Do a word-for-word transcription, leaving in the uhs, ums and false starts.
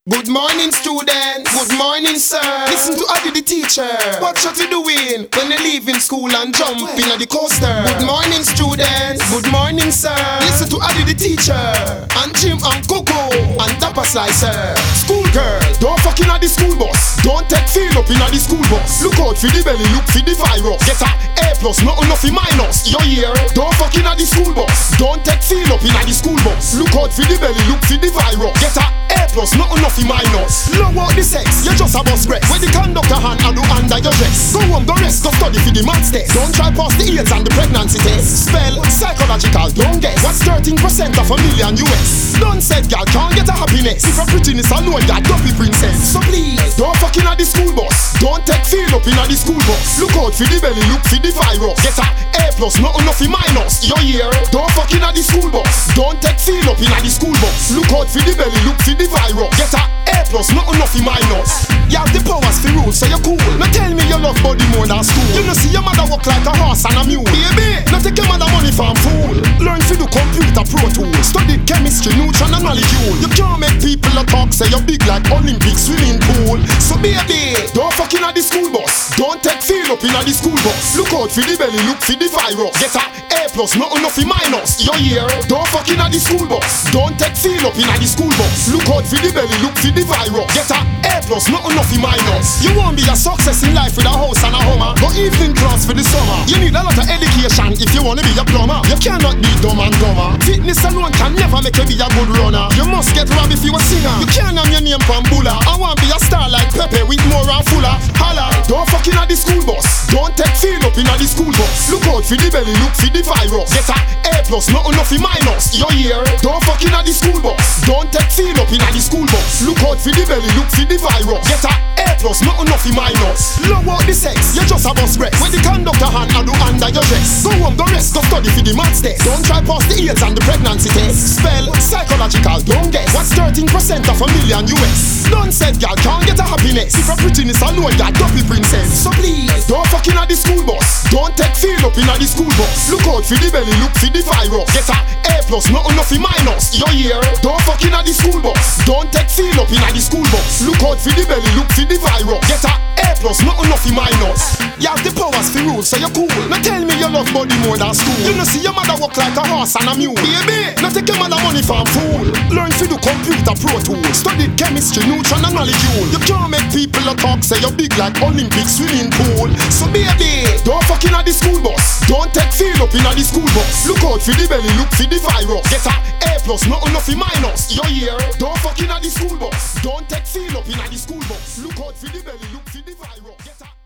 Good morning, students. Good morning, sir. Listen to Adi the teacher. What you doing when you leaving school and jump in the coaster? Good morning, students. Good morning, sir. Listen to Adi the teacher. And Jim and Coco and Tapa Slicer. School girl, don't fuck in the school bus. Don't take feel up in the school bus. Look out for the belly, look for the virus. Get a A plus, not enough in minus. Your ear, don't fuck in the school bus. Don't take feel up in the school bus. Look out for the belly, look for the virus. Get a A plus, not enough in minus. Low out the sex, you just a bus break. When the conductor hand and do under your dress. Go home, go rest, go study for the maths test. Don't try pass the AIDS and the pregnancy test. Spell psychological, don't guess. What's thirteen percent of a million U S? Don't said girl can't get a happiness. If your prettiness alone, you're dopey princess. So please, don't fuck in the school bus. Don't take feel up in the school bus. Look out for the belly, look for the virus. Get a A plus, not enough in minus. Your ear, don't fuck in the school bus. Don't take feel up in the school bus. Look out for the belly, look for the virus. Get a A plus, not enough in minus. You have the powers for rules, so you're cool. Now tell me you love body more than school. You know see your mother walk like a horse and a mule. Baby, now take your mother money from fool. Learn to do computer pro tools. Study chemistry, neutron and molecule. You can't make people a talk, say you're big like Olympic swimming pool. So baby, don't fuck in the school bus. Don't take feel up in the school bus. Look out for the belly, look for the virus. Get a A plus, not enough in minus. Your ear, don't fuck in the school bus. Don't take feel up in the school bus. Look out for the belly, look for the virus. Get a A plus, not enough in minus. You won't be a success in life with a house and a home. Go evening class for the summer. You need a lot of education if you wanna be a plumber. You cannot be dumb and dumber. Fitness alone can never make you be a good runner. You must get robbed if you a singer. You can't have your name from Bulla. I want be a star like Pepe with more and fuller. Holla, don't fuck in the school bus. Don't take feel up in the school bus. Look out for the belly, look for the virus. Get a A plus, not enough in minus. Your ear, don't fuck in the school bus. Don't take feel up in the school bus. Look out for the belly, look for the virus. Get a A plus, not enough in minus. Low out the sex, you just a bus break. When the conductor hand and do under your dress. Go home, go rest, go study for the maths test. Don't try pass the AIDS and the pregnancy test. Spell psychological, don't guess. What's thirteen percent of a million U S? Don't said girl can't get a happiness. If your prettiness alone, you're dopey princess. So please, don't fuck in the school bus. Don't take feel up in the school bus. Look out for the belly, look for the virus. Get a A plus, not enough in minus. Your ear, don't fuck in the school bus. Don't take feel up in the school bus. Look out for the belly, look for the virus. Get a A plus, not enough in minus. You have the powers for rules, so you're cool. Now tell me you love body more than school. You know see your mother walk like a horse and a mule. Baby, now take your mother money from fool. Learn to do computer pro tools. Study chemistry, neutron and molecule. You can't make people a talk, say you're big like Olympic swimming pool. So baby, don't fuck in the school bus. Don't take feel up in the school bus. Look out for the belly, look for the virus. Get a A plus, not enough in minus. Your ear, don't fuck in the school bus. Don't take feel up in the school bus. Look out for the belly, look for the virus. Get a